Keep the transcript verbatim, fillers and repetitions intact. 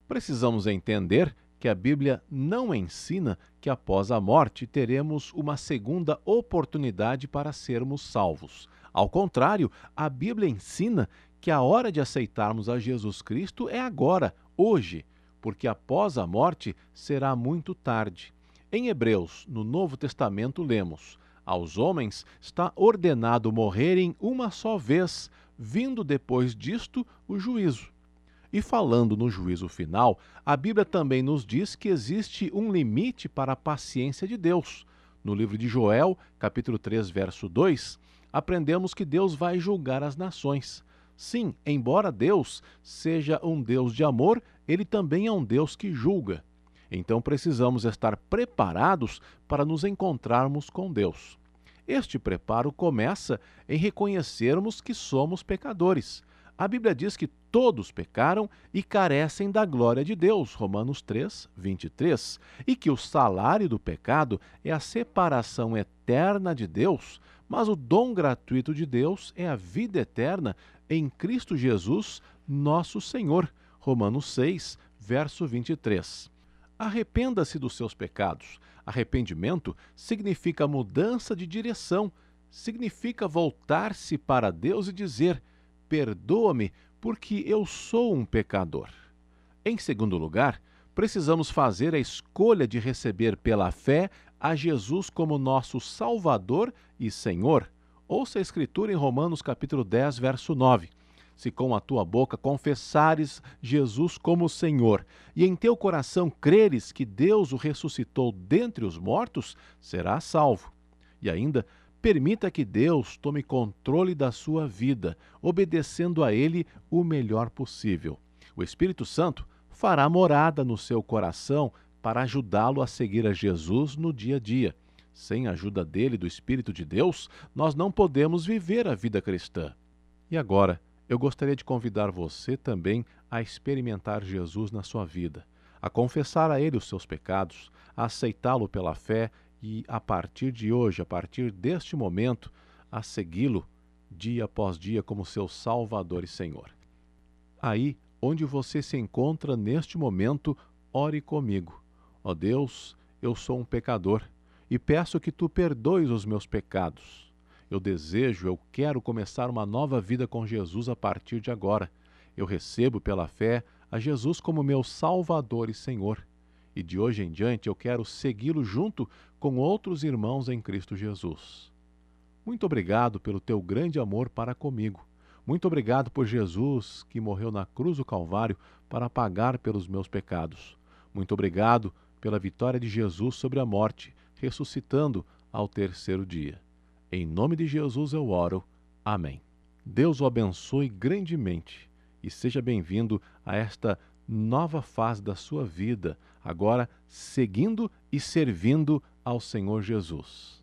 Precisamos entender que a Bíblia não ensina que após a morte teremos uma segunda oportunidade para sermos salvos. Ao contrário, a Bíblia ensina que a hora de aceitarmos a Jesus Cristo é agora, hoje, porque após a morte será muito tarde. Em Hebreus, no Novo Testamento, lemos: aos homens está ordenado morrerem uma só vez, vindo depois disto o juízo. E falando no juízo final, a Bíblia também nos diz que existe um limite para a paciência de Deus. No livro de Joel, capítulo três, verso dois, aprendemos que Deus vai julgar as nações. Sim, embora Deus seja um Deus de amor, ele também é um Deus que julga. Então precisamos estar preparados para nos encontrarmos com Deus. Este preparo começa em reconhecermos que somos pecadores. A Bíblia diz que todos pecaram e carecem da glória de Deus, Romanos três, vinte e três, e que o salário do pecado é a separação eterna de Deus, mas o dom gratuito de Deus é a vida eterna em Cristo Jesus, nosso Senhor, Romanos seis, verso vinte e três. Arrependa-se dos seus pecados. Arrependimento significa mudança de direção, significa voltar-se para Deus e dizer: perdoa-me, porque eu sou um pecador. Em segundo lugar, precisamos fazer a escolha de receber pela fé a Jesus como nosso Salvador e Senhor. Ouça a Escritura em Romanos capítulo dez, verso nove. Se com a tua boca confessares Jesus como Senhor, e em teu coração creres que Deus o ressuscitou dentre os mortos, serás salvo. E ainda, permita que Deus tome controle da sua vida, obedecendo a Ele o melhor possível. O Espírito Santo fará morada no seu coração para ajudá-lo a seguir a Jesus no dia a dia. Sem a ajuda dele, do Espírito de Deus, nós não podemos viver a vida cristã. E agora, eu gostaria de convidar você também a experimentar Jesus na sua vida, a confessar a Ele os seus pecados, a aceitá-lo pela fé e, a partir de hoje, a partir deste momento, a segui-lo dia após dia como seu Salvador e Senhor. Aí, onde você se encontra neste momento, ore comigo. Ó Deus, eu sou um pecador e peço que Tu perdoes os meus pecados. Eu desejo, eu quero começar uma nova vida com Jesus a partir de agora. Eu recebo pela fé a Jesus como meu Salvador e Senhor. E de hoje em diante eu quero segui-lo junto com outros irmãos em Cristo Jesus. Muito obrigado pelo teu grande amor para comigo. Muito obrigado por Jesus, que morreu na cruz do Calvário para pagar pelos meus pecados. Muito obrigado pela vitória de Jesus sobre a morte, ressuscitando ao terceiro dia. Em nome de Jesus eu oro. Amém. Deus o abençoe grandemente e seja bem-vindo a esta nova fase da sua vida, agora seguindo e servindo ao Senhor Jesus.